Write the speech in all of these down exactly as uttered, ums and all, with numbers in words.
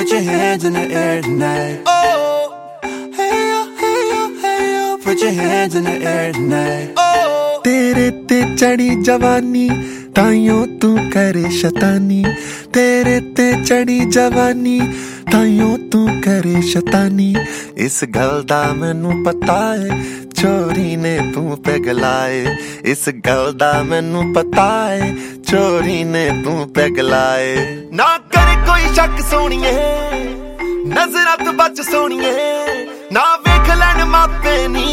Put your hands in the air tonight. Oh, hey yo, hey yo, hey yo. Put your hands in the air tonight. Oh, तेरे ते चढ़ी जवानी ताइयों तू करे शतानी, तेरे ते चढ़ी जवानी ताइयों तू करे शतानी। इस गल दा मैनू पता है चोरी ने तू पिघलाए, इस गल दा मैनू पता है चोरी ने तू पिघलाए। ना करे कोई शक सोनिए नजरां तू बच सोनिए, ना वेख लैन मापे नी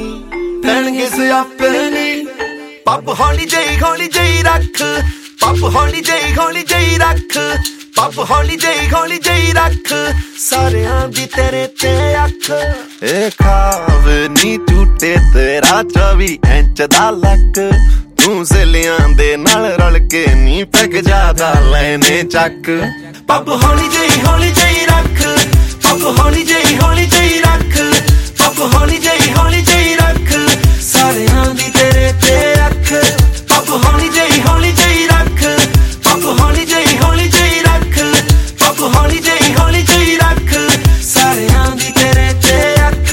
पैणगे सियापे नी। पब हौली जई हौली जई रख, पब हौली जई हौली जई रख, पब हौली जई हौली जई रख, सारियां दी तेरे ते अख। ए खाब नी टूटे तेरा चौबी इंच दा लक, तू सहेलियां दे नाल रल के नी पैग जादा लेने चक। पब हौली जई हौली जई रख, पब हौली जई हौली जई रख, पब हौली जई हौली जई रख, सारियां दी तेरे ते अख। पब हौली जई हौली जई रख, पब हौली जई हौली जई रख, पब हौली जई हौली जई रख, सारियां दी तेरे ते अख।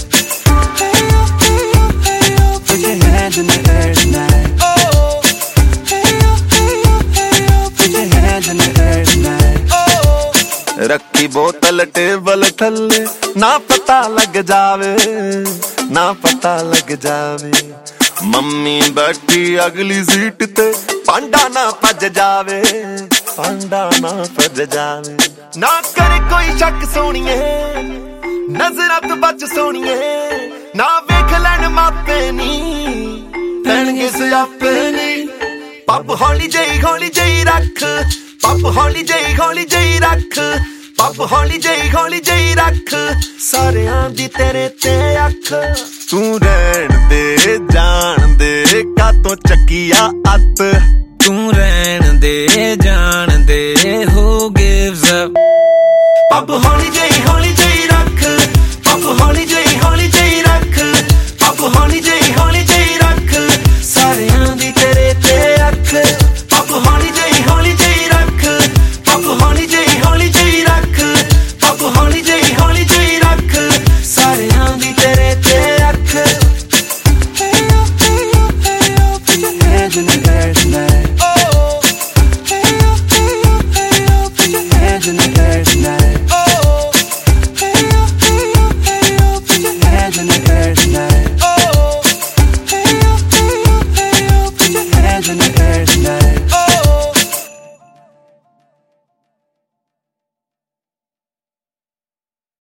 hey yo, hey yo, hey yo. Put your hands in the air tonight. Oh, hey yo, hey yo, hey yo. Put your hands in the air tonight. Oh, रखी बोतल टेबल थल्ले ना पता लग जावे, ना पता लग जावे। मम्मी बैठी अगली सीट ते पांडा ना भज जावे, पांडा ना भज जावे। ना करे कोई शक सोनिए नजरां तू बच सोनिए, ना वेख लैन मापे नी पैणगे सियापे नी। पब हौली जई हौली जई रख, पब हौली जई हौली जई रख, पब हौली जई हौली जई रख, सारियां दी तेरे ते अख। तू रहन दे जान दे कातों चकिया अत, तू रहन दे